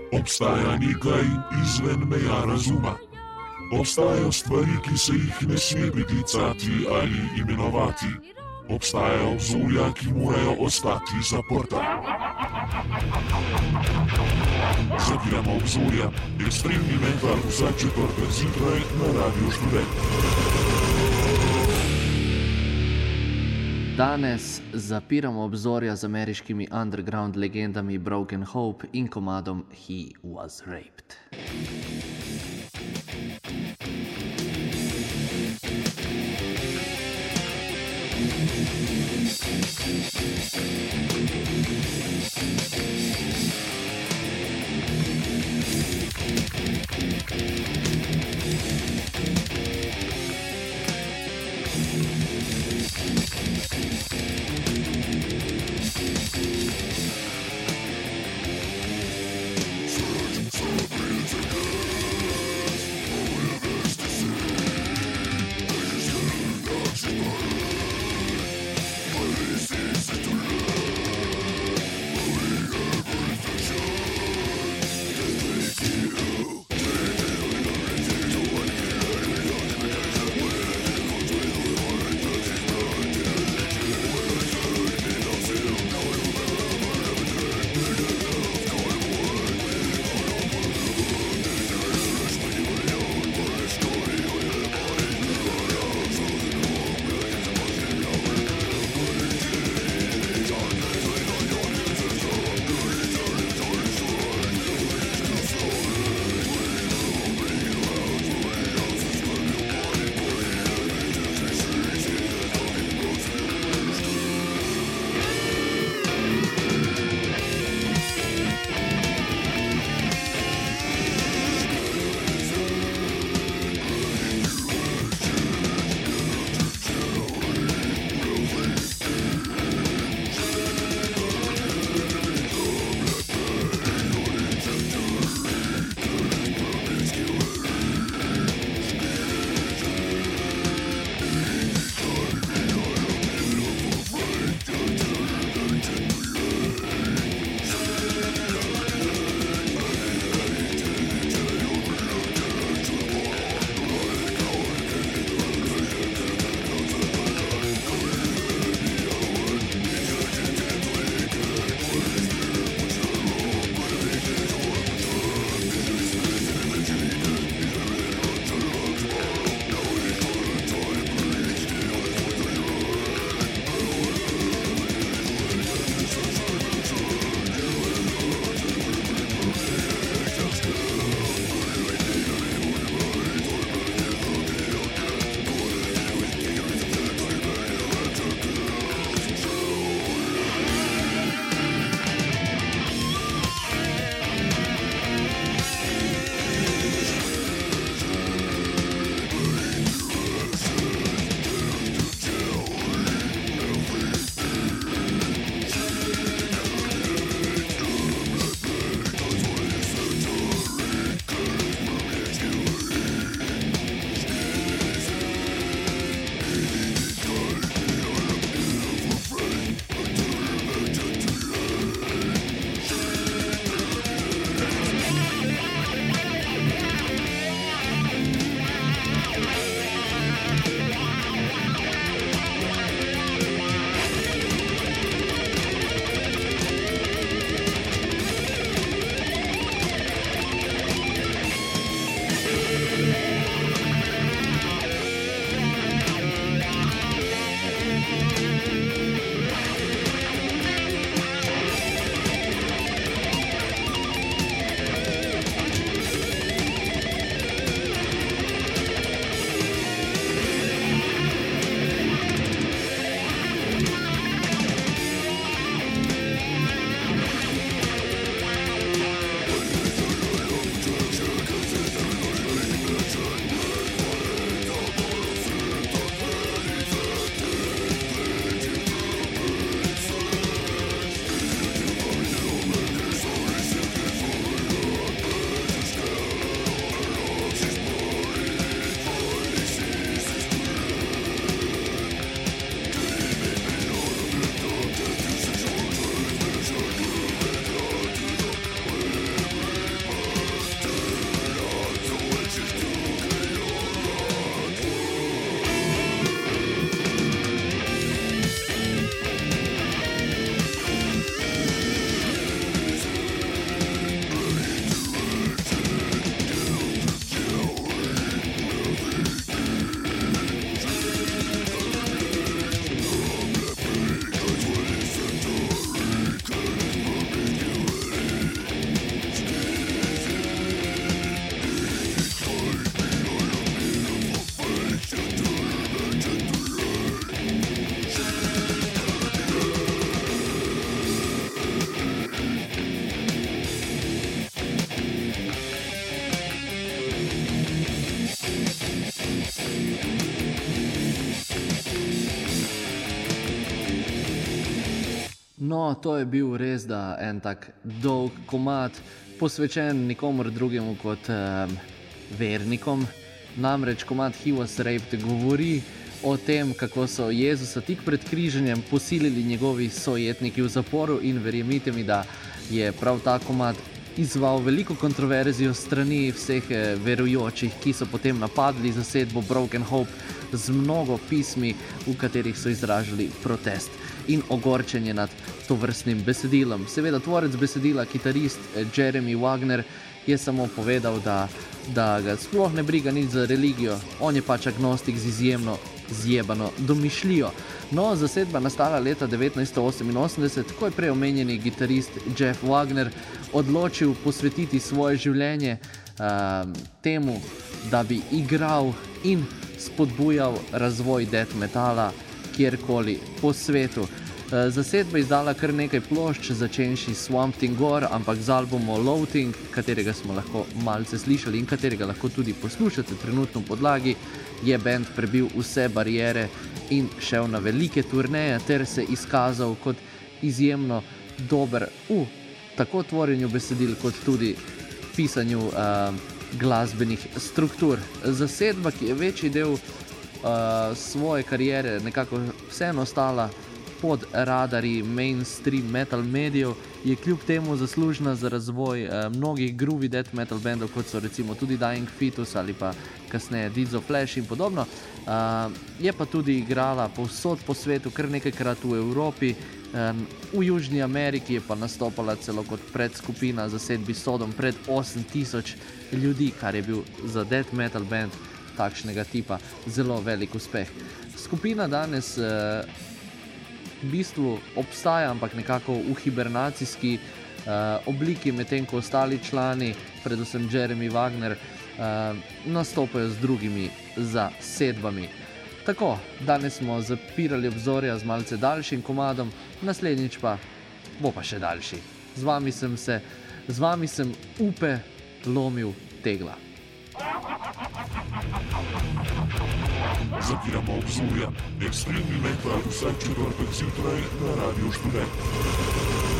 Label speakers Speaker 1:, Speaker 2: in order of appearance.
Speaker 1: Obstaja nekaj izven meja razuma. Obstajajo stvari, ki se jih ne sme priklicati ali imenovati. Obstajajo obzorja, ki morajo ostati zaprta. Zapiramo obzorja, ekstremni mental vsak četrtek zjutraj na Radiu Študent.
Speaker 2: Danes zapiramo obzorja z ameriškimi underground legendami Broken Hope in komadom He Was Raped. No, to je bil res da en tak dolg komad, posvečen nikomur drugemu kot vernikom. Namreč komad He Was Raped govori o tem, kako so Jezusa tik pred križanjem posilili njegovi sojetniki v zaporu, in verjemite mi, da je prav ta komad izzval veliko kontroverzijo strani vseh verujočih, ki so potem napadli zasedbo Broken Hope z mnogo pismi, v katerih so izražali protest in ogorčenje nad tovrstnim besedilom. Seveda tvorec besedila, kitarist Jeremy Wagner, je samo povedal, da ga sploh ne briga nič za religijo, on je pač agnostik z izjemno zjebano domišljijo. No, zasedba nastala leta 1988, ko je prej omenjeni gitarist Jeff Wagner odločil posvetiti svoje življenje temu, da bi igral in spodbujal razvoj death metala kjerkoli po svetu. Zasedba izdala kar nekaj plošč, začenši Swamp Thing Gore, ampak z albumom Loathing, katerega smo lahko malce slišali in katerega lahko tudi poslušate trenutno v podlagi, je band prebil vse bariere in šel na velike turneje ter se izkazal kot izjemno dober v tako tvorjenju besedil kot tudi pisanju glasbenih struktur. Zasedba, ki je večji del svoje kariere nekako vseeno ostala pod radari mainstream metal medijev, je kljub temu zaslužna za razvoj mnogih groovy death metal bandov, kot so recimo tudi Dying Fetus ali pa kasneje Deeds of Flesh in podobno. Je pa tudi igrala povsod po svetu, kar nekajkrat v Evropi, v Južni Ameriki je pa nastopala celo kot predskupina zasedbi Sodom pred 8000 ljudi, kar je bil za death metal band takšnega tipa zelo velik uspeh. Skupina danes v bistvu obstaja, ampak nekako v hibernacijski obliki, medtem ko ostali člani, predvsem Jeremy Wagner, nastopajo z drugimi zasedbami. Tako, danes smo zapirali obzorja z malce daljšim komadom, naslednjič pa bo pa še daljši. Z vami sem upe lomil tegla.
Speaker 1: Zapiramo obzorja, ekstremni metal vsak četrtek zjutraj na Radiu Študent.